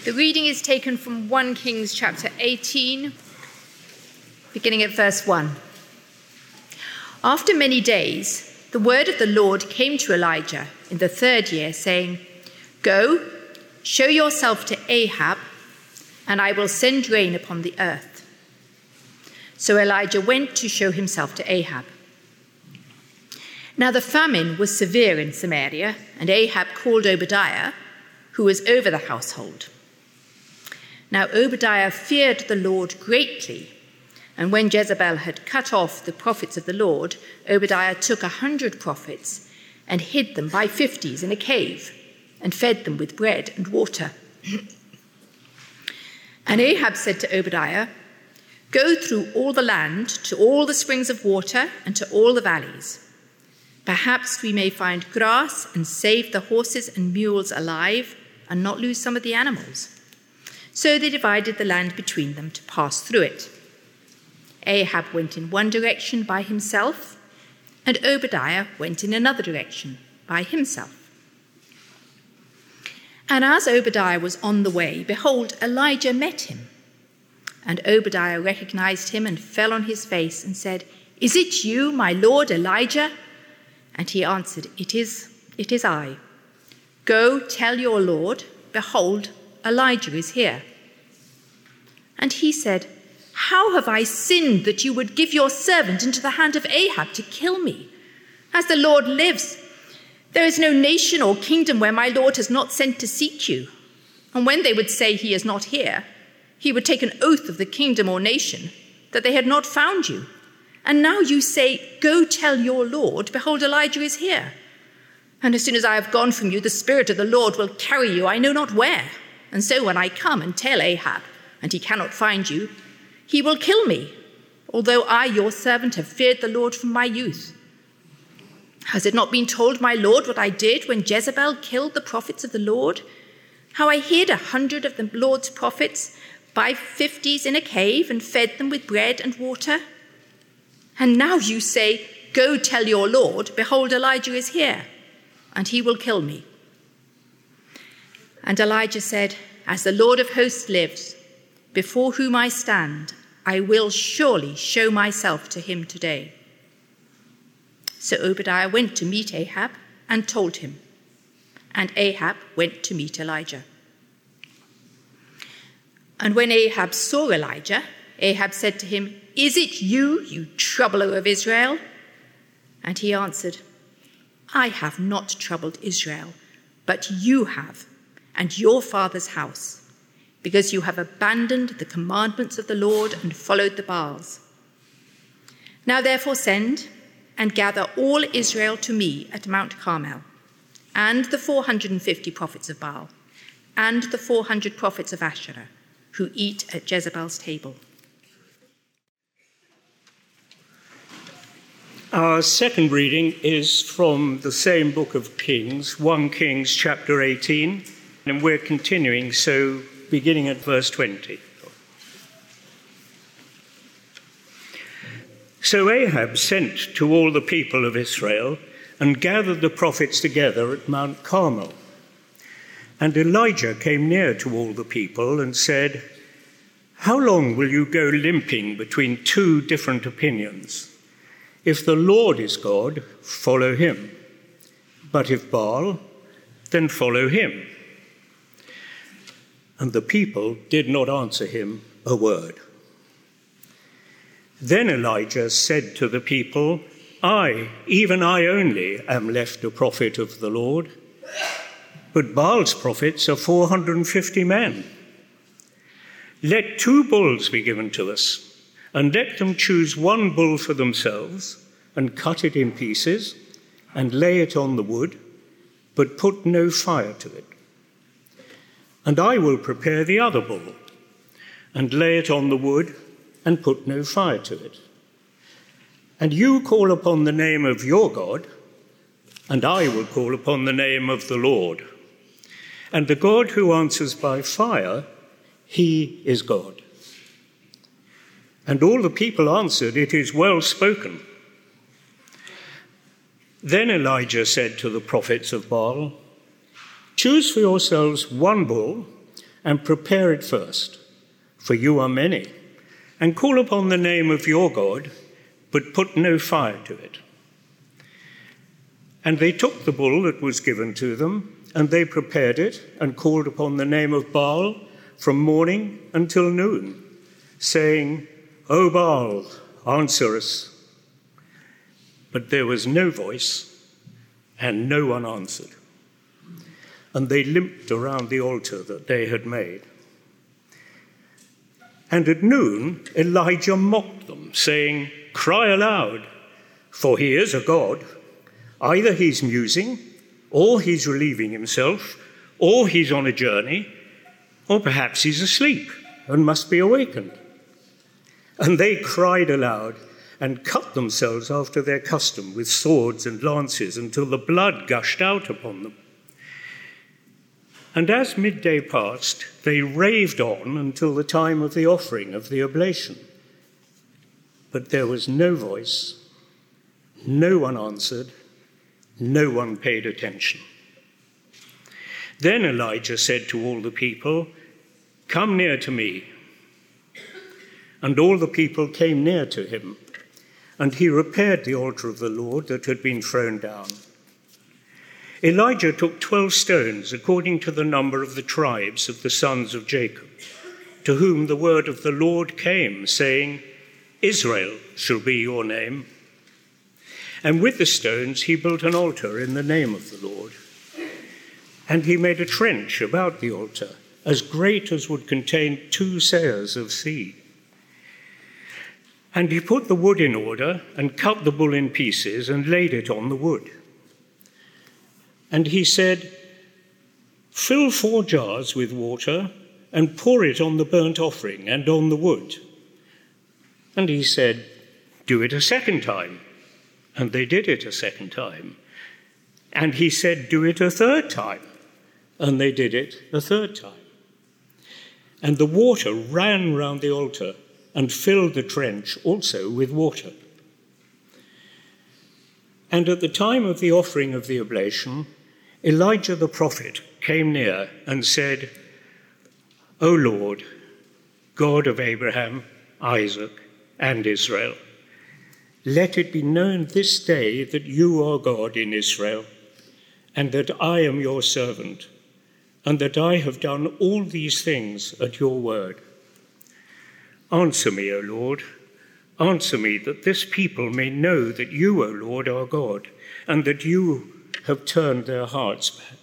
The reading is taken from 1 Kings chapter 18, beginning at verse 1. After many days, the word of the Lord came to Elijah in the 3rd year, saying, "Go, show yourself to Ahab, and I will send rain upon the earth." So Elijah went to show himself to Ahab. Now the famine was severe in Samaria, and Ahab called Obadiah, who was over the household. Now Obadiah feared the Lord greatly, and when Jezebel had cut off the prophets of the Lord, Obadiah took 100 prophets and hid them by 50s in a cave, and fed them with bread and water. And Ahab said to Obadiah, "Go through all the land to all the springs of water and to all the valleys. Perhaps we may find grass and save the horses and mules alive and not lose some of the animals." So they divided the land between them to pass through it. Ahab went in one direction by himself, and Obadiah went in another direction by himself. And as Obadiah was on the way, behold, Elijah met him. And Obadiah recognized him and fell on his face and said, "Is it you, my lord Elijah?" And he answered, It is I. Go tell your lord, behold, Elijah is here." And he said, "How have I sinned that you would give your servant into the hand of Ahab to kill me? As the Lord lives, there is no nation or kingdom where my Lord has not sent to seek you. And when they would say he is not here, he would take an oath of the kingdom or nation that they had not found you. And now you say, 'Go tell your Lord, behold, Elijah is here.' And as soon as I have gone from you, the Spirit of the Lord will carry you I know not where. And so when I come and tell Ahab, and he cannot find you, he will kill me, although I, your servant, have feared the Lord from my youth. Has it not been told my Lord what I did when Jezebel killed the prophets of the Lord? How I hid 100 of the Lord's prophets by 50s in a cave and fed them with bread and water? And now you say, 'Go tell your Lord, behold, Elijah is here,' and he will kill me." And Elijah said, "As the Lord of hosts lives, before whom I stand, I will surely show myself to him today." So Obadiah went to meet Ahab and told him, and Ahab went to meet Elijah. And when Ahab saw Elijah, Ahab said to him, "Is it you, you troubler of Israel?" And he answered, "I have not troubled Israel, but you have, and your father's house, because you have abandoned the commandments of the Lord and followed the Baals. Now therefore send and gather all Israel to me at Mount Carmel, and the 450 prophets of Baal, and the 400 prophets of Asherah, who eat at Jezebel's table." Our second reading is from the same book of Kings, 1 Kings chapter 18, and we're continuing, so beginning at verse 20. So Ahab sent to all the people of Israel and gathered the prophets together at Mount Carmel. And Elijah came near to all the people and said, "How long will you go limping between two different opinions? If the Lord is God, follow him. But if Baal, then follow him." And the people did not answer him a word. Then Elijah said to the people, "I, even I only, am left a prophet of the Lord, but Baal's prophets are 450 men. Let 2 bulls be given to us, and let them choose 1 bull for themselves, and cut it in pieces, and lay it on the wood, but put no fire to it. And I will prepare the other bull, and lay it on the wood, and put no fire to it. And you call upon the name of your God, and I will call upon the name of the Lord. And the God who answers by fire, he is God." And all the people answered, "It is well spoken." Then Elijah said to the prophets of Baal, "Choose for yourselves 1 bull and prepare it first, for you are many, and call upon the name of your God, but put no fire to it." And they took the bull that was given to them, and they prepared it and called upon the name of Baal from morning until noon, saying, "O Baal, answer us." But there was no voice, and no one answered. And they limped around the altar that they had made. And at noon, Elijah mocked them, saying, "Cry aloud, for he is a god. Either he's musing, or he's relieving himself, or he's on a journey, or perhaps he's asleep and must be awakened." And they cried aloud and cut themselves after their custom with swords and lances until the blood gushed out upon them. And as midday passed, they raved on until the time of the offering of the oblation. But there was no voice, no one answered, no one paid attention. Then Elijah said to all the people, "Come near to me." And all the people came near to him, and he repaired the altar of the Lord that had been thrown down. Elijah took 12 stones according to the number of the tribes of the sons of Jacob, to whom the word of the Lord came, saying, "Israel shall be your name." And with the stones he built an altar in the name of the Lord. And he made a trench about the altar, as great as would contain 2 seahs of seed. And he put the wood in order and cut the bull in pieces and laid it on the wood. And he said, "Fill 4 jars with water and pour it on the burnt offering and on the wood." And he said, "Do it a second time." And they did it a second time. And he said, "Do it a third time." And they did it a third time. And the water ran round the altar and filled the trench also with water. And at the time of the offering of the oblation, Elijah the prophet came near and said, "O Lord, God of Abraham, Isaac, and Israel, let it be known this day that you are God in Israel, and that I am your servant, and that I have done all these things at your word. Answer me, O Lord, answer me, that this people may know that you, O Lord, are God, and that you have turned their hearts back."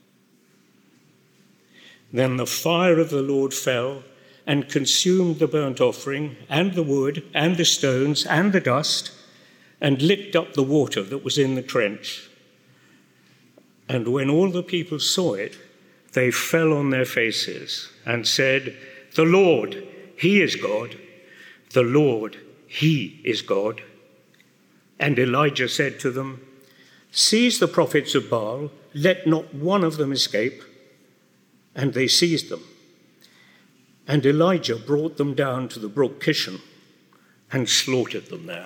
Then the fire of the Lord fell and consumed the burnt offering and the wood and the stones and the dust, and licked up the water that was in the trench. And when all the people saw it, they fell on their faces and said, "The Lord, he is God. The Lord, he is God." And Elijah said to them, "Seize the prophets of Baal, let not one of them escape." And they seized them. And Elijah brought them down to the brook Kishon and slaughtered them there.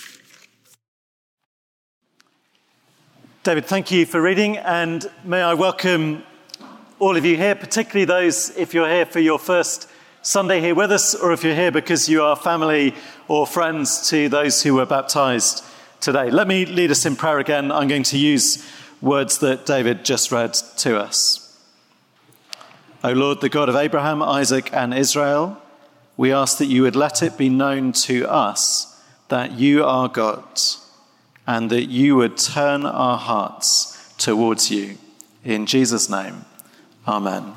David, thank you for reading, and may I welcome all of you here, particularly those if you're here for your first Sunday here with us, or if you're here because you are family or friends to those who were baptised today. Let me lead us in prayer again. I'm going to use words that David just read to us. O Lord, the God of Abraham, Isaac, and Israel, we ask that you would let it be known to us that you are God, and that you would turn our hearts towards you. In Jesus' name, amen.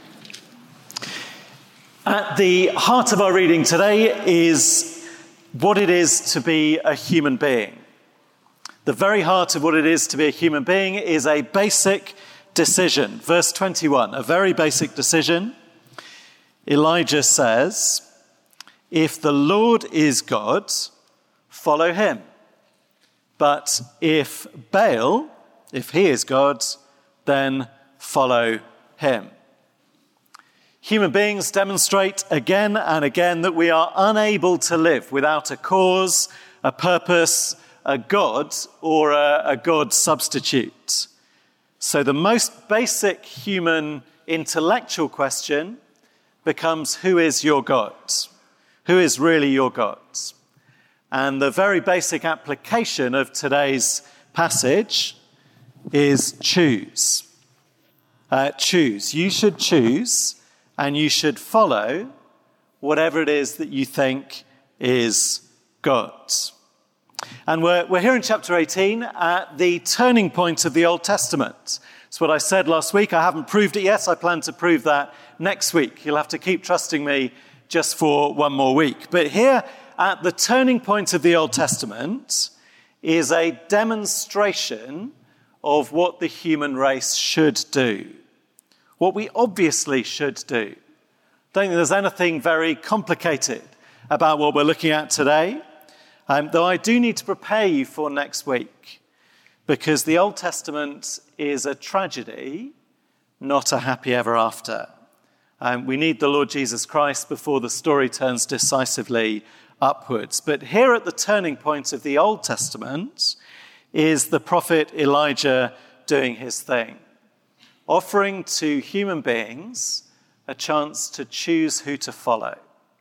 At the heart of our reading today is what it is to be a human being. The very heart of what it is to be a human being is a basic decision. Verse 21, a very basic decision. Elijah says, "If the Lord is God, follow him. But if Baal, if he is God, then follow him." Human beings demonstrate again and again that we are unable to live without a cause, a purpose, a God, or a God substitute. So the most basic human intellectual question becomes, who is your God? Who is really your God? And the very basic application of today's passage is choose. Choose. You should choose, and you should follow whatever it is that you think is God. And we're here in chapter 18 at the turning point of the Old Testament. It's what I said last week. I haven't proved it yet. I plan to prove that next week. You'll have to keep trusting me just for one more week. But here at the turning point of the Old Testament is a demonstration of what the human race should do, what we obviously should do. I don't think there's anything very complicated about what we're looking at today, though I do need to prepare you for next week, because the Old Testament is a tragedy, not a happy ever after. We need the Lord Jesus Christ before the story turns decisively upwards. But here at the turning point of the Old Testament is the prophet Elijah doing his thing, offering to human beings a chance to choose who to follow,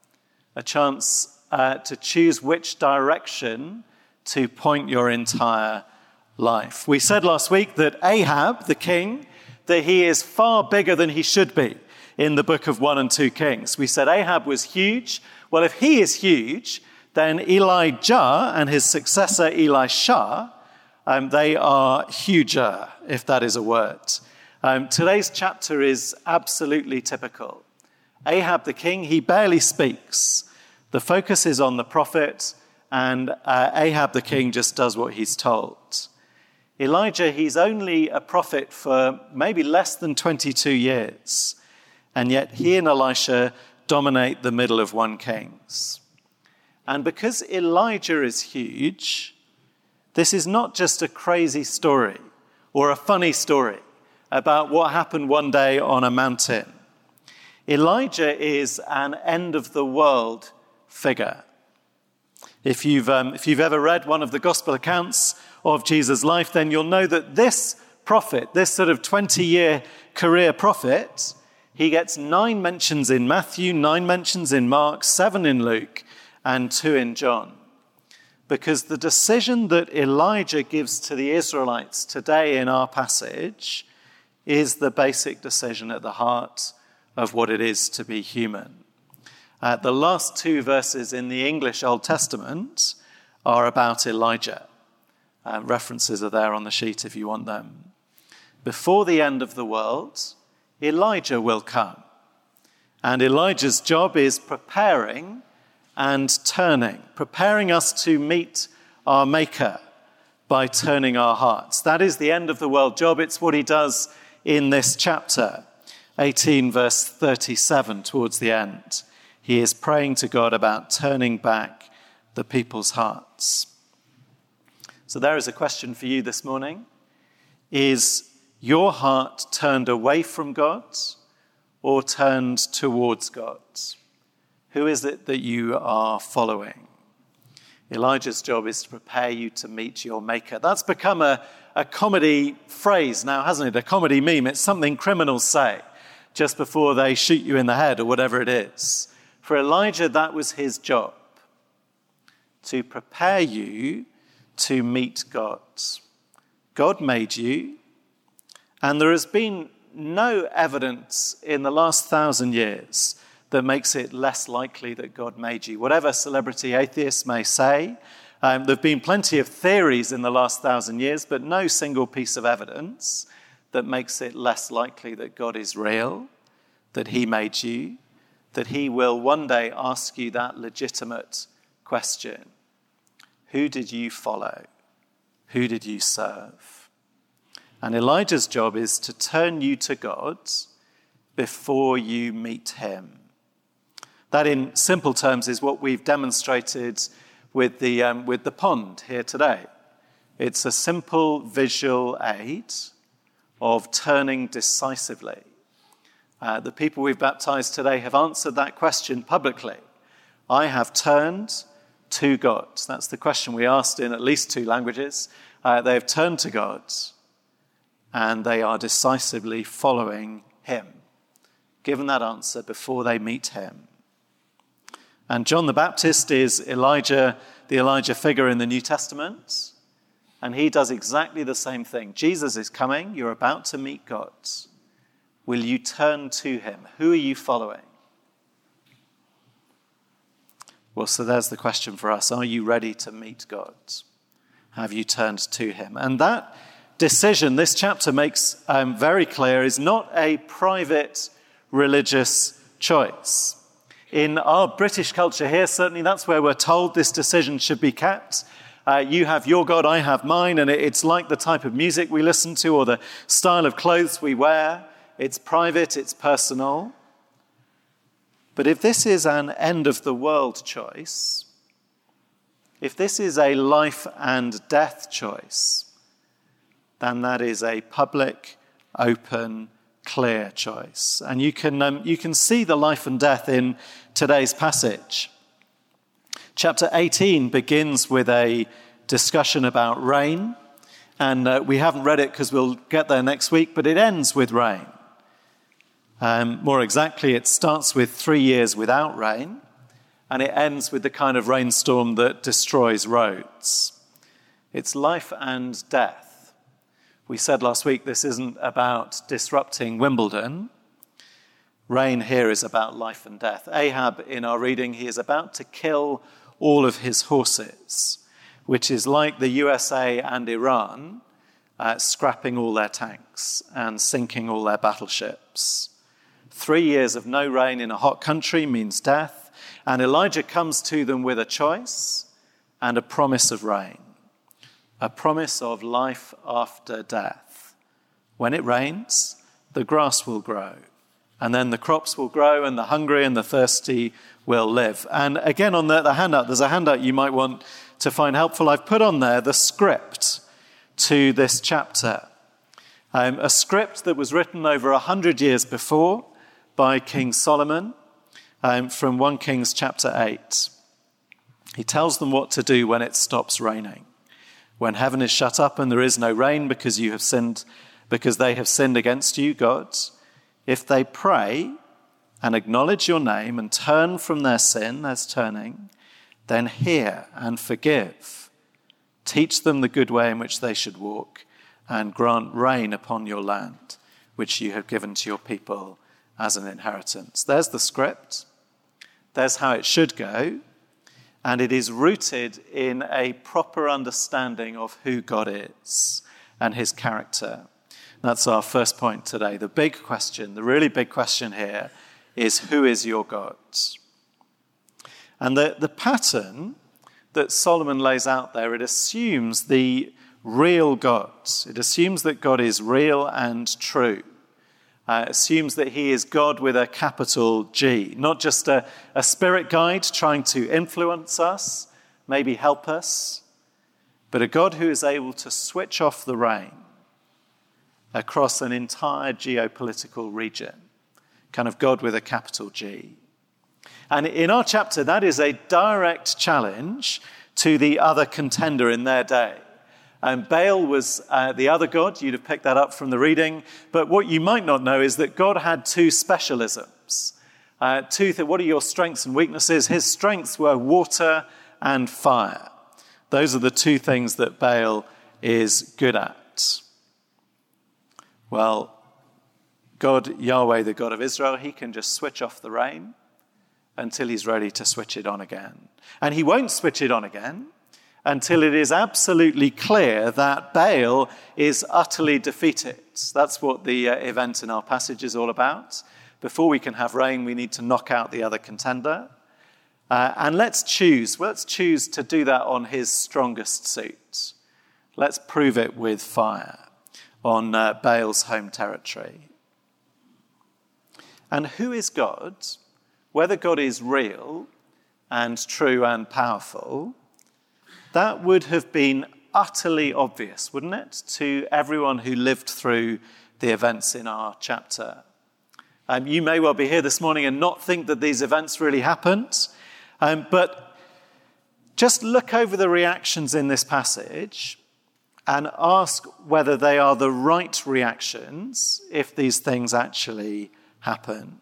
a chance to choose which direction to point your entire life. We said last week that Ahab, the king, that he is far bigger than he should be in the book of 1 and 2 Kings. We said Ahab was huge. Well, if he is huge, then Elijah and his successor Elisha, they are huger, if that is a word. Today's chapter is absolutely typical. Ahab the king, he barely speaks. The focus is on the prophet, and Ahab the king just does what he's told. Elijah, he's only a prophet for maybe less than 22 years, and yet he and Elisha dominate the middle of 1 Kings. And because Elijah is huge, this is not just a crazy story or a funny story about what happened one day on a mountain. Elijah is an end-of-the-world figure. If you've ever read one of the gospel accounts of Jesus' life, then you'll know that this prophet, this sort of 20-year career prophet, he gets 9 mentions in Matthew, 9 mentions in Mark, 7 in Luke, and 2 in John. Because the decision that Elijah gives to the Israelites today in our passage is the basic decision at the heart of what it is to be human. The last 2 verses in the English Old Testament are about Elijah. References are there on the sheet if you want them. Before the end of the world, Elijah will come. And Elijah's job is preparing and turning, preparing us to meet our Maker by turning our hearts. That is the end of the world job. It's what he does in this chapter, 18 verse 37, towards the end. He is praying to God about turning back the people's hearts. So there is a question for you this morning. Is your heart turned away from God or turned towards God? Who is it that you are following? Elijah's job is to prepare you to meet your Maker. That's become a comedy phrase now, hasn't it? A comedy meme. It's something criminals say just before they shoot you in the head or whatever it is. For Elijah, that was his job, to prepare you to meet God. God made you, and there has been no evidence in the last 1,000 years that makes it less likely that God made you. Whatever celebrity atheists may say, there have been plenty of theories in the last 1,000 years, but no single piece of evidence that makes it less likely that God is real, that he made you, that he will one day ask you that legitimate question. Who did you follow? Who did you serve? And Elijah's job is to turn you to God before you meet him. That, in simple terms, is what we've demonstrated with the pond here today. It's a simple visual aid of turning decisively. The people we've baptized today have answered that question publicly. I have turned to God. That's the question we asked in at least 2 languages. They have turned to God, and they are decisively following him. given that answer before they meet him. And John the Baptist is Elijah, the Elijah figure in the New Testament. And he does exactly the same thing. Jesus is coming. You're about to meet God. Will you turn to him? Who are you following? Well, so there's the question for us. Are you ready to meet God? Have you turned to him? And that decision, this chapter makes very clear, is not a private religious choice. In our British culture here, certainly that's where we're told this decision should be kept. You have your God, I have mine, and it's like the type of music we listen to or the style of clothes we wear. It's private, it's personal. But if this is an end-of-the-world choice, if this is a life and death choice, then that is a public, open, clear choice. And you can see the life and death in today's passage. Chapter 18 begins with a discussion about rain. And we haven't read it because we'll get there next week, but it ends with rain. More exactly, it starts with 3 years without rain, and it ends with the kind of rainstorm that destroys roads. It's life and death. We said last week this isn't about disrupting Wimbledon. Rain here is about life and death. Ahab, in our reading, he is about to kill all of his horses, which is like the USA and Iran scrapping all their tanks and sinking all their battleships. 3 years of no rain in a hot country means death, and Elijah comes to them with a choice and a promise of rain, a promise of life after death. When it rains, the grass will grow, and then the crops will grow, and the hungry and the thirsty will live. And again, on the handout, there's a handout you might want to find helpful. I've put on there the script to this chapter, a script that was written over 100 years before by King Solomon, from 1 Kings chapter 8. He tells them what to do when it stops raining. When heaven is shut up and there is no rain because they have sinned against you, God, if they pray and acknowledge your name and turn from their sin, as turning, then hear and forgive. Teach them the good way in which they should walk, and grant rain upon your land, which you have given to your people as an inheritance. There's the script. There's how it should go. And it is rooted in a proper understanding of who God is and his character. That's our first point today. The big question, the really big question here is, who is your God? And the pattern that Solomon lays out there, it assumes the real God. It assumes that God is real and true. Assumes that he is God with a capital G, not just a spirit guide trying to influence us, maybe help us, but a God who is able to switch off the rain across an entire geopolitical region, kind of God with a capital G. And in our chapter, that is a direct challenge to the other contender in their day. And Baal was the other god. You'd have picked that up from the reading. But what you might not know is that God had two specialisms. What are your strengths and weaknesses? His strengths were water and fire. Those are the two things that Baal is good at. Well, God, Yahweh, the God of Israel, he can just switch off the rain until he's ready to switch it on again. And he won't switch it on again until it is absolutely clear that Baal is utterly defeated. That's what the event in our passage is all about. Before we can have rain, we need to knock out the other contender. And let's choose to do that on his strongest suit. Let's prove it with fire on Baal's home territory. And who is God? Whether God is real and true and powerful, that would have been utterly obvious, wouldn't it, to everyone who lived through the events in our chapter. You may well be here this morning and not think that these events really happened, but just look over the reactions in this passage and ask whether they are the right reactions if these things actually happened.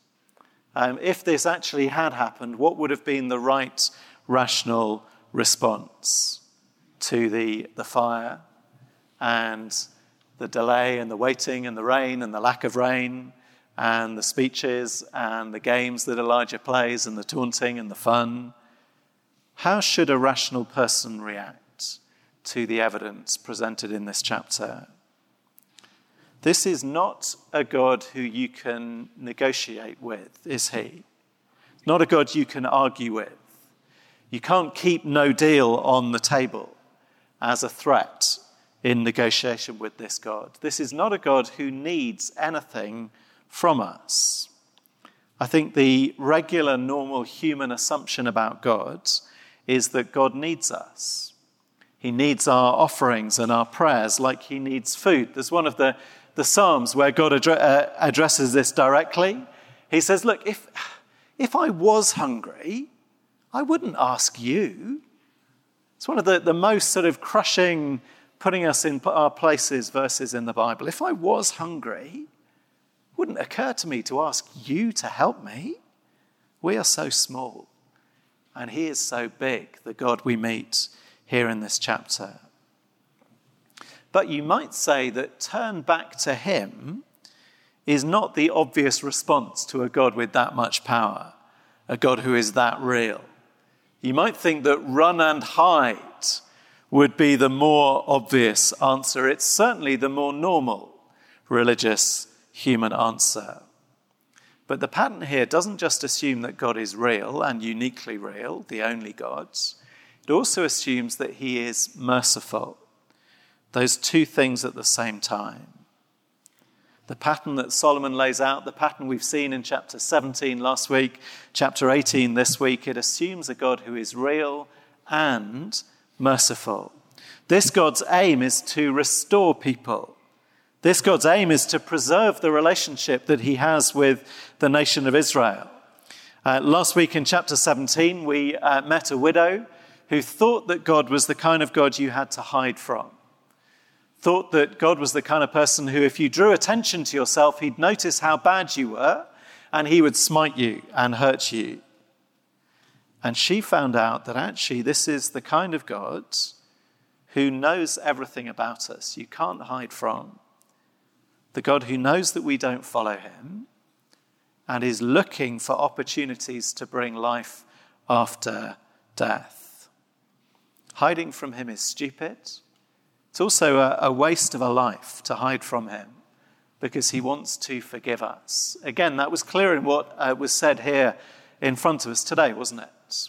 If this actually had happened, what would have been the right, rational response to the fire and the delay and the waiting and the rain and the lack of rain and the speeches and the games that Elijah plays and the taunting and the fun? How should a rational person react to the evidence presented in this chapter? This is not a God who you can negotiate with, is he? Not a God you can argue with. You can't keep no deal on the table as a threat in negotiation with this God. This is not a God who needs anything from us. I think the regular, normal human assumption about God is that God needs us. He needs our offerings and our prayers like he needs food. There's one of the Psalms where God addresses this directly. He says, look, if I was hungry, I wouldn't ask you. It's one of the most sort of crushing, putting us in our places verses in the Bible. If I was hungry, it wouldn't occur to me to ask you to help me. We are so small, and he is so big, the God we meet here in this chapter. But you might say that turn back to him is not the obvious response to a God with that much power, a God who is that real. You might think that run and hide would be the more obvious answer. It's certainly the more normal religious human answer. But the pattern here doesn't just assume that God is real and uniquely real, the only God. It also assumes that he is merciful. Those two things at the same time. The pattern that Solomon lays out, the pattern we've seen in chapter 17 last week, chapter 18 this week, it assumes a God who is real and merciful. This God's aim is to restore people. This God's aim is to preserve the relationship that he has with the nation of Israel. Last week in chapter 17, we met a widow who thought that God was the kind of God you had to hide from. Thought that God was the kind of person who, if you drew attention to yourself, he'd notice how bad you were and he would smite you and hurt you. And she found out that actually this is the kind of God who knows everything about us. You can't hide from. The God who knows that we don't follow him and is looking for opportunities to bring life after death. Hiding from him is stupid. It's also a waste of a life to hide from him because he wants to forgive us. Again, that was clear in what was said here in front of us today, wasn't it?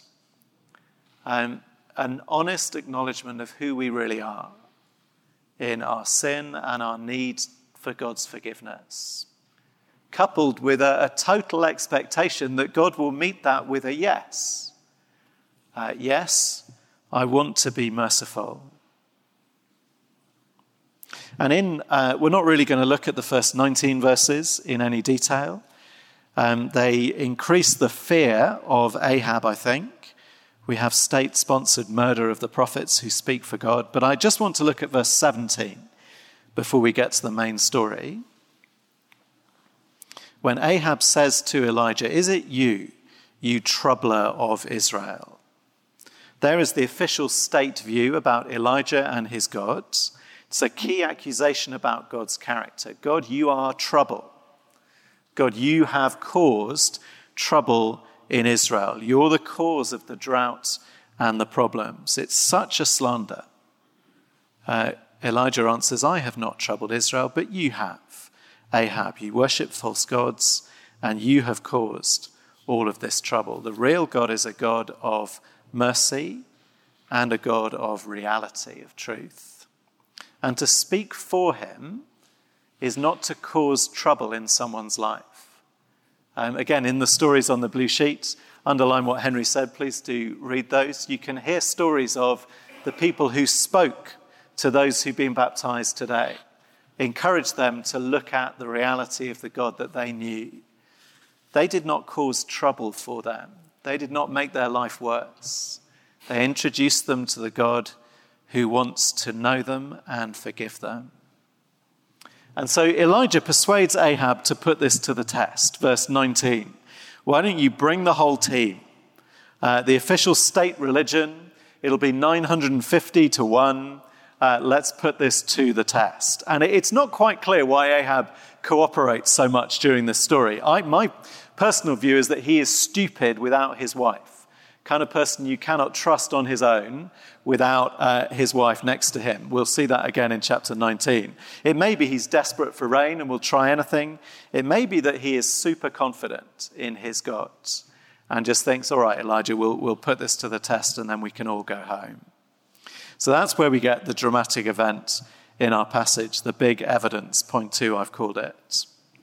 An honest acknowledgement of who we really are in our sin and our need for God's forgiveness, coupled with a total expectation that God will meet that with a yes. Yes, I want to be merciful. And we're not really going to look at the first 19 verses in any detail. They increase the fear of Ahab, I think. We have state-sponsored murder of the prophets who speak for God. But I just want to look at verse 17 before we get to the main story. When Ahab says to Elijah, "Is it you, you troubler of Israel?" There is the official state view about Elijah and his gods. It's a key accusation about God's character. God, you are trouble. God, you have caused trouble in Israel. You're the cause of the drought and the problems. It's such a slander. Elijah answers, "I have not troubled Israel, but you have, Ahab. You worship false gods, and you have caused all of this trouble." The real God is a God of mercy and a God of reality, of truth. And to speak for him is not to cause trouble in someone's life. Again, in the stories on the blue sheet, underline what Henry said. Please do read those. You can hear stories of the people who spoke to those who've been baptized today. Encourage them to look at the reality of the God that they knew. They did not cause trouble for them. They did not make their life worse. They introduced them to the God who wants to know them and forgive them. And so Elijah persuades Ahab to put this to the test. Verse 19, why don't you bring the whole team? The official state religion, it'll be 950 to 1. Let's put this to the test. And it's not quite clear why Ahab cooperates so much during this story. My personal view is that he is stupid without his wife. Kind of person you cannot trust on his own without his wife next to him. We'll see that again in chapter 19. It may be he's desperate for rain and will try anything. It may be that he is super confident in his God and just thinks, all right, Elijah, we'll put this to the test and then we can all go home. So that's where we get the dramatic event in our passage, the big evidence, point 2 I've called it.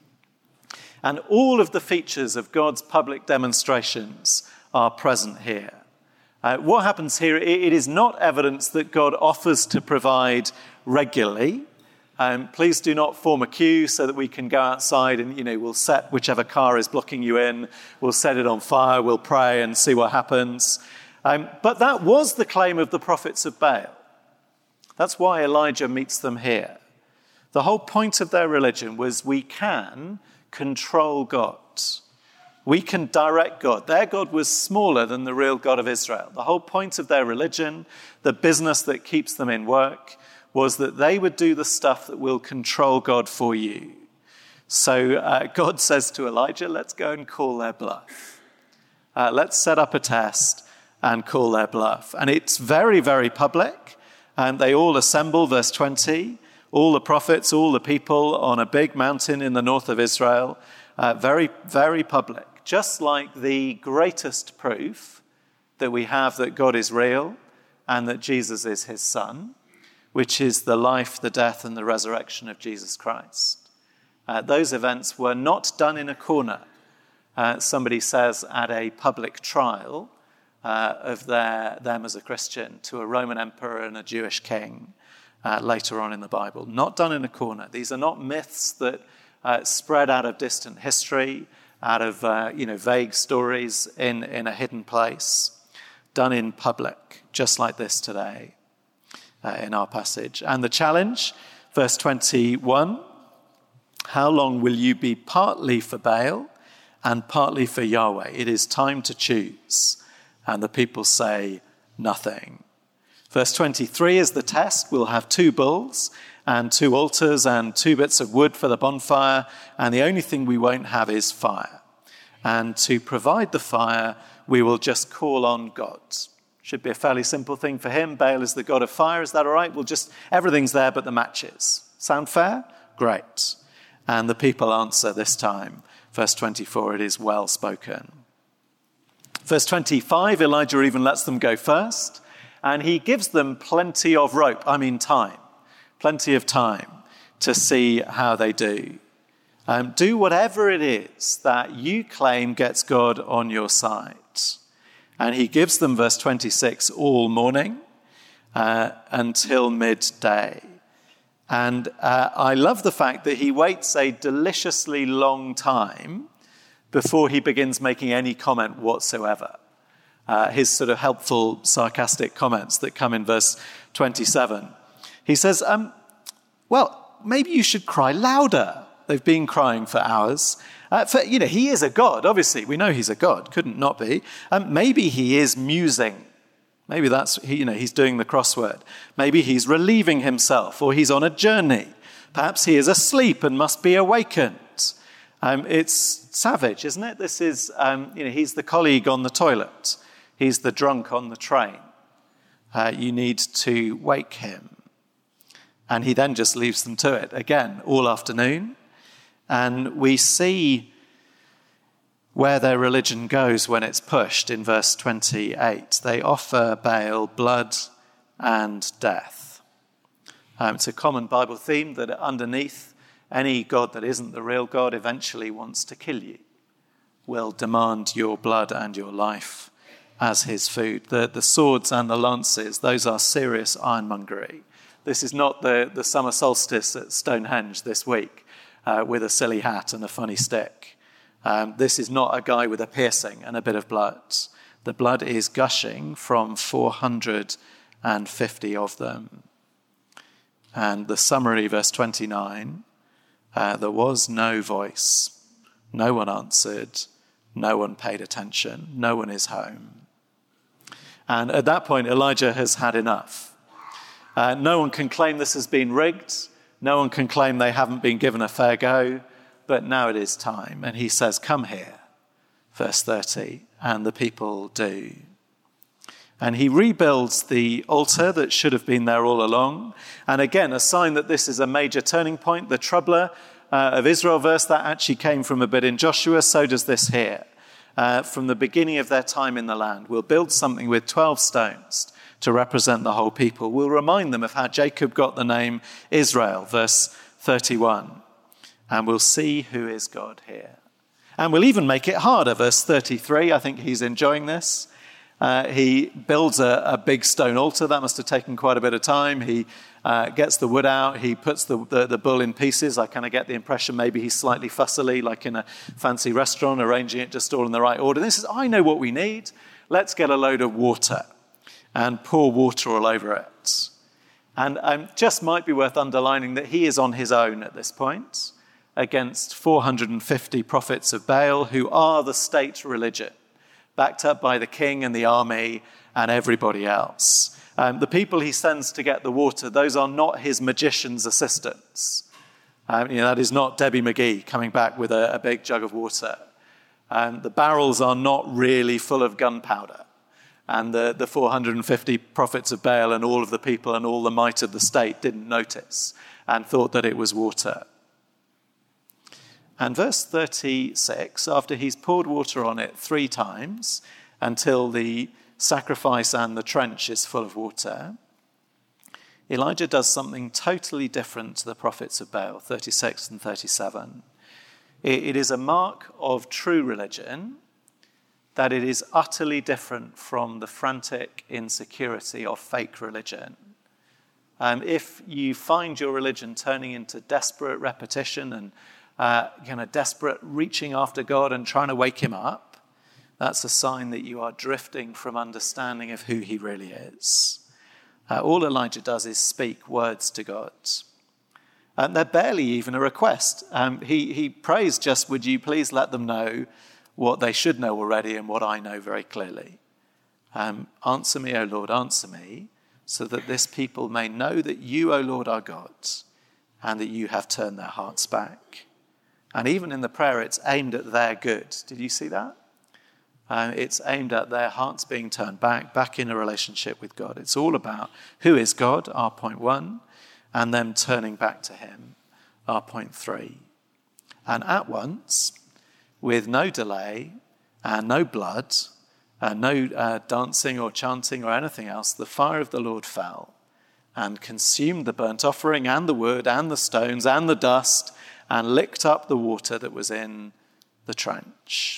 And all of the features of God's public demonstrations are present here. What happens here, it is not evidence that God offers to provide regularly. Please do not form a queue so that we can go outside and, we'll set whichever car is blocking you in, we'll set it on fire, we'll pray and see what happens. But that was the claim of the prophets of Baal. That's why Elijah meets them here. The whole point of their religion was we can control God. We can direct God. Their God was smaller than the real God of Israel. The whole point of their religion, the business that keeps them in work, was that they would do the stuff that will control God for you. So God says to Elijah, let's go and call their bluff. Let's set up a test and call their bluff. And it's very, very public. And they all assemble, verse 20, all the prophets, all the people on a big mountain in the north of Israel. Very, very public. Just like the greatest proof that we have that God is real and that Jesus is his son, which is the life, the death, and the resurrection of Jesus Christ. Those events were not done in a corner. Somebody says at a public trial of them as a Christian to a Roman emperor and a Jewish king later on in the Bible. Not done in a corner. These are not myths that spread out of distant history, out of vague stories in a hidden place. Done in public, just like this today in our passage. And the challenge, verse 21, how long will you be partly for Baal and partly for Yahweh? It is time to choose. And the people say nothing. Verse 23 is the test. We'll have 2 bulls and 2 altars and 2 bits of wood for the bonfire. And the only thing we won't have is fire. And to provide the fire, we will just call on God. Should be a fairly simple thing for him. Baal is the god of fire. Is that all right? Everything's there but the matches. Sound fair? Great. And the people answer this time. Verse 24, it is well spoken. Verse 25, Elijah even lets them go first. And he gives them plenty of time. Plenty of time to see how they do. Do whatever it is that you claim gets God on your side. And he gives them, verse 26, all morning until midday. And I love the fact that he waits a deliciously long time before he begins making any comment whatsoever. His sort of helpful, sarcastic comments that come in verse 27. He says, maybe you should cry louder. They've been crying for hours. He is a god, obviously. We know he's a god, couldn't not be. Maybe he is musing. Maybe that's, he's doing the crossword. Maybe he's relieving himself, or he's on a journey. Perhaps he is asleep and must be awakened. It's savage, isn't it? This is, he's the colleague on the toilet. He's the drunk on the train. You need to wake him. And he then just leaves them to it again all afternoon. And we see where their religion goes when it's pushed in verse 28. They offer Baal blood and death. It's a common Bible theme that underneath any God that isn't the real God eventually wants to kill you, will demand your blood and your life as his food. The swords and the lances, those are serious ironmongery. This is not the summer solstice at Stonehenge this week with a silly hat and a funny stick. This is not a guy with a piercing and a bit of blood. The blood is gushing from 450 of them. And the summary, verse 29, There was no voice. No one answered. No one paid attention. No one is home. And at that point, Elijah has had enough. No one can claim this has been rigged. No one can claim they haven't been given a fair go. But now it is time. And he says, come here, verse 30. And the people do. And he rebuilds the altar that should have been there all along. And again, a sign that this is a major turning point. The troubler of Israel verse, that actually came from a bit in Joshua. So does this here. From the beginning of their time in the land. We'll build something with 12 stones to represent the whole people. We'll remind them of how Jacob got the name Israel, verse 31. And we'll see who is God here. And we'll even make it harder, verse 33. I think he's enjoying this. He builds a big stone altar. That must have taken quite a bit of time. He gets the wood out. He puts the bull in pieces. I kind of get the impression maybe he's slightly fussily, like in a fancy restaurant, arranging it just all in the right order. This is, I know what we need. Let's get a load of water and pour water all over it. And just might be worth underlining that he is on his own at this point against 450 prophets of Baal, who are the state religion, backed up by the king and the army and everybody else. The people he sends to get the water, those are not his magician's assistants. That is not Debbie McGee coming back with a big jug of water. The barrels are not really full of gunpowder. And the 450 prophets of Baal and all of the people and all the might of the state didn't notice and thought that it was water. And verse 36, after he's poured water on it 3 times until the sacrifice and the trench is full of water, Elijah does something totally different to the prophets of Baal, 36 and 37. It is a mark of true religion that it is utterly different from the frantic insecurity of fake religion. If you find your religion turning into desperate repetition and desperate reaching after God and trying to wake him up, that's a sign that you are drifting from understanding of who he really is. All Elijah does is speak words to God. They're barely even a request. He prays just, would you please let them know what they should know already and what I know very clearly. Answer me, O Lord, answer me, so that this people may know that you, O Lord, are God, and that you have turned their hearts back. And even in the prayer, it's aimed at their good. Did you see that? It's aimed at their hearts being turned back in a relationship with God. It's all about who is God, our point 1, and them turning back to him, our point 3. And at once, with no delay and no blood, and no dancing or chanting or anything else, the fire of the Lord fell and consumed the burnt offering and the wood and the stones and the dust and licked up the water that was in the trench.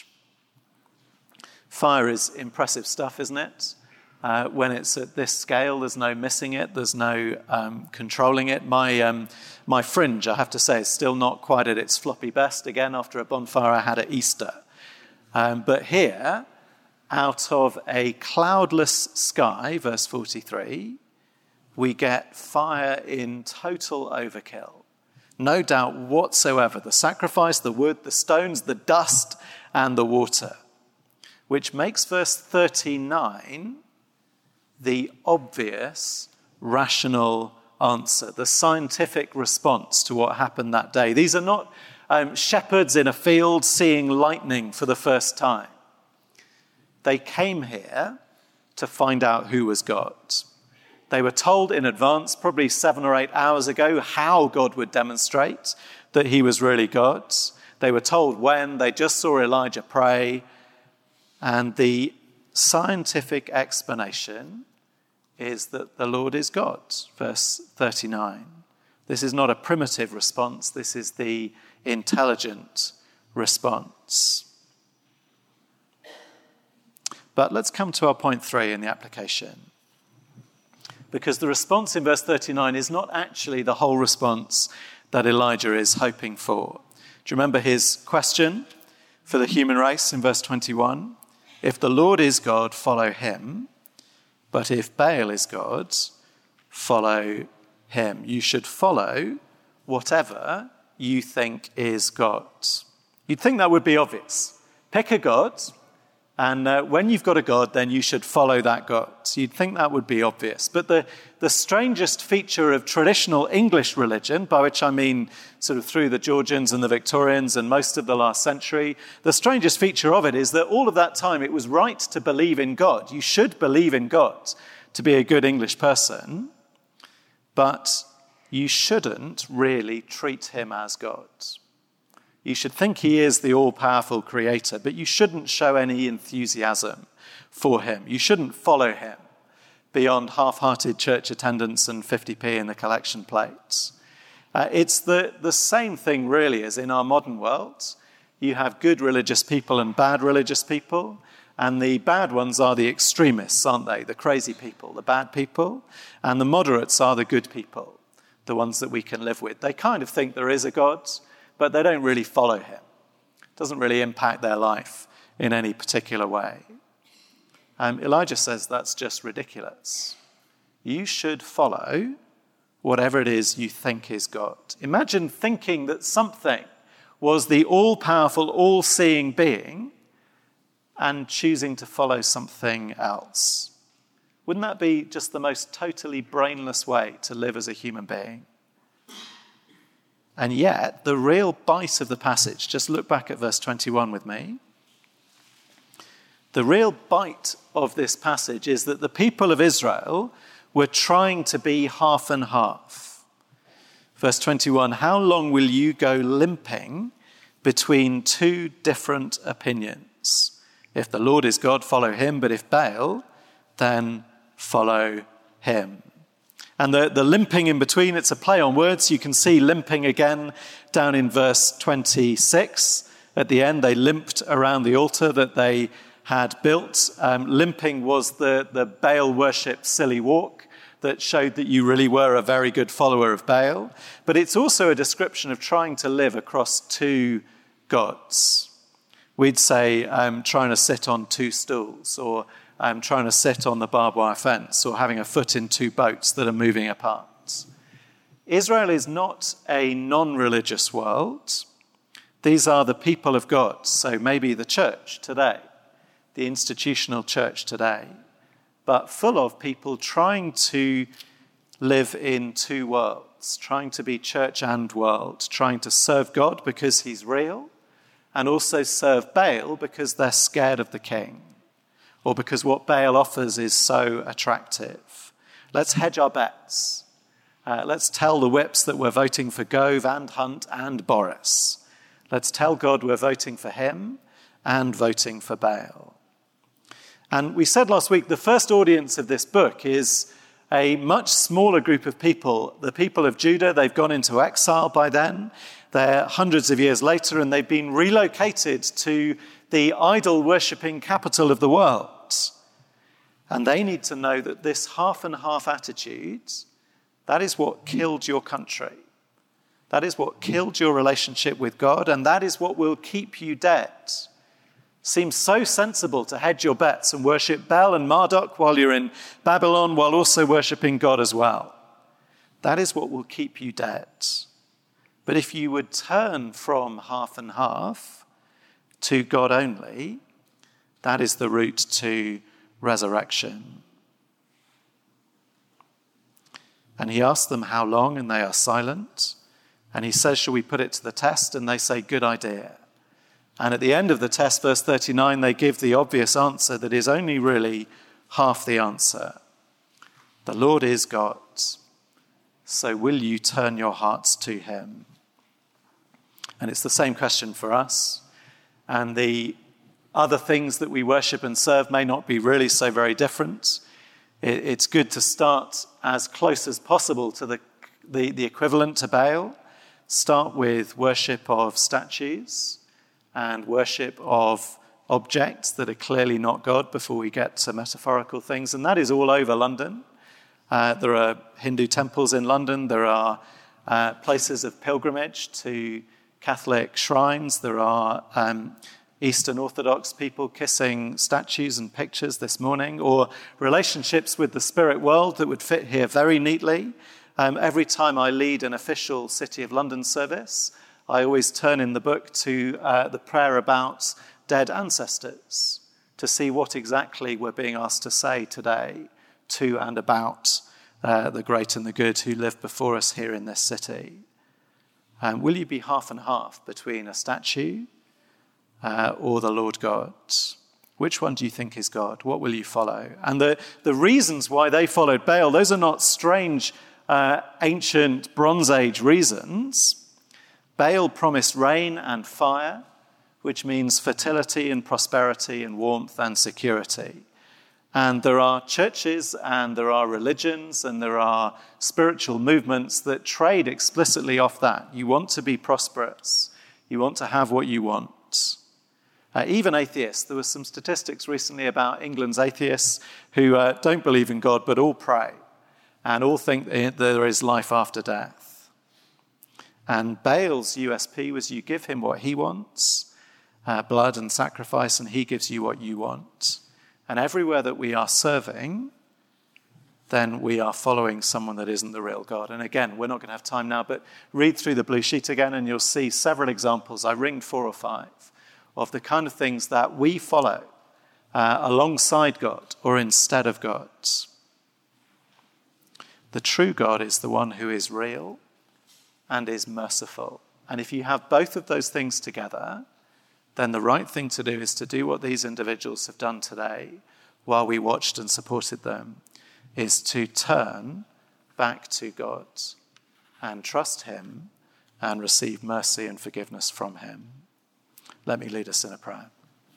Fire is impressive stuff, isn't it? When it's at this scale, there's no missing it. There's no controlling it. My fringe, I have to say, is still not quite at its floppy best. Again, after a bonfire I had at Easter. But here, out of a cloudless sky, verse 43, we get fire in total overkill. No doubt whatsoever. The sacrifice, the wood, the stones, the dust, and the water. Which makes verse 39 the obvious, rational answer, the scientific response to what happened that day. These are not shepherds in a field seeing lightning for the first time. They came here to find out who was God. They were told in advance, probably 7 or 8 hours ago, how God would demonstrate that he was really God. They were told when. They just saw Elijah pray. And the scientific explanation is that the Lord is God, verse 39. This is not a primitive response. This is the intelligent response. But let's come to our point 3 in the application. Because the response in verse 39 is not actually the whole response that Elijah is hoping for. Do you remember his question for the human race in verse 21? If the Lord is God, follow him. But if Baal is God, follow him. You should follow whatever you think is God. You'd think that would be obvious. Pick a God, and when you've got a God, then you should follow that God. You'd think that would be obvious. But the strangest feature of traditional English religion, by which I mean sort of through the Georgians and the Victorians and most of the last century, the strangest feature of it is that all of that time it was right to believe in God. You should believe in God to be a good English person, but you shouldn't really treat him as God. You should think he is the all-powerful creator, but you shouldn't show any enthusiasm for him. You shouldn't follow him beyond half-hearted church attendance and 50p in the collection plates. It's the same thing, really, as in our modern world. You have good religious people and bad religious people, and the bad ones are the extremists, aren't they? The crazy people, the bad people, and the moderates are the good people, the ones that we can live with. They kind of think there is a God, but they don't really follow him. It doesn't really impact their life in any particular way. Elijah says that's just ridiculous. You should follow whatever it is you think is God. Imagine thinking that something was the all-powerful, all-seeing being and choosing to follow something else. Wouldn't that be just the most totally brainless way to live as a human being? And yet, the real bite of the passage, just look back at verse 21 with me. The real bite of this passage is that the people of Israel were trying to be half and half. Verse 21, how long will you go limping between two different opinions? If the Lord is God, follow him, but if Baal, then follow him. And the limping in between, it's a play on words. You can see limping again down in verse 26. At the end, they limped around the altar that they had built. Limping was the Baal worship silly walk that showed that you really were a very good follower of Baal. But it's also a description of trying to live across two gods. We'd say trying to sit on two stools, or trying to sit on the barbed wire fence, or having a foot in two boats that are moving apart. Israel is not a non-religious world. These are the people of God, so maybe the church today, the institutional church today, but full of people trying to live in two worlds, trying to be church and world, trying to serve God because he's real, and also serve Baal because they're scared of the king, or because what Baal offers is so attractive. Let's hedge our bets. Let's tell the whips that we're voting for Gove and Hunt and Boris. Let's tell God we're voting for him and voting for Baal. And we said last week the first audience of this book is a much smaller group of people. The people of Judah, they've gone into exile by then. They're hundreds of years later, and they've been relocated to the idol-worshipping capital of the world. And they need to know that this half and half attitude, that is what killed your country. That is what killed your relationship with God, and that is what will keep you dead. Seems so sensible to hedge your bets and worship Baal and Marduk while you're in Babylon, while also worshipping God as well. That is what will keep you dead. But if you would turn from half and half to God only, that is the route to resurrection. And he asks them how long, and they are silent. And he says, shall we put it to the test? And they say, good idea. And at the end of the test, verse 39, they give the obvious answer that is only really half the answer. The Lord is God, so will you turn your hearts to him? And it's the same question for us. And the other things that we worship and serve may not be really so very different. It's good to start as close as possible to the equivalent to Baal. Start with worship of statues and worship of objects that are clearly not God before we get to metaphorical things. And that is all over London. There are Hindu temples in London. There are places of pilgrimage to Catholic shrines. There are Eastern Orthodox people kissing statues and pictures this morning, or relationships with the spirit world that would fit here very neatly. Every time I lead an official City of London service, I always turn in the book to the prayer about dead ancestors to see what exactly we're being asked to say today to and about the great and the good who lived before us here in this city. Will you be half and half between a statue or the Lord God? Which one do you think is God? What will you follow? And the reasons why they followed Baal, those are not strange ancient Bronze Age reasons. Baal promised rain and fire, which means fertility and prosperity and warmth and security. And there are churches and there are religions and there are spiritual movements that trade explicitly off that. You want to be prosperous. You want to have what you want. Even atheists. There were some statistics recently about England's atheists who don't believe in God but all pray and all think that there is life after death. And Baal's USP was you give him what he wants, blood and sacrifice, and he gives you what you want. And everywhere that we are serving, then we are following someone that isn't the real God. And again, we're not going to have time now, but read through the blue sheet again and you'll see several examples. I ringed 4 or 5 of the kind of things that we follow alongside God or instead of God. The true God is the one who is real and is merciful. And if you have both of those things together, then the right thing to do is to do what these individuals have done today while we watched and supported them, is to turn back to God and trust him and receive mercy and forgiveness from him. Let me lead us in a prayer.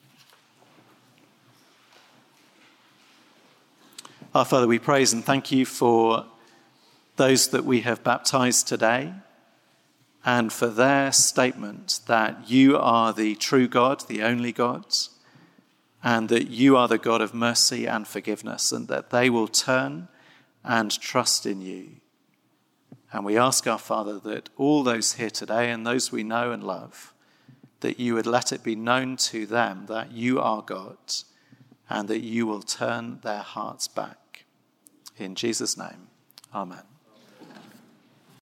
Our Father, we praise and thank you for those that we have baptized today and for their statement that you are the true God, the only God, and that you are the God of mercy and forgiveness, and that they will turn and trust in you. And we ask our Father that all those here today and those we know and love, that you would let it be known to them that you are God and that you will turn their hearts back. In Jesus' name, amen.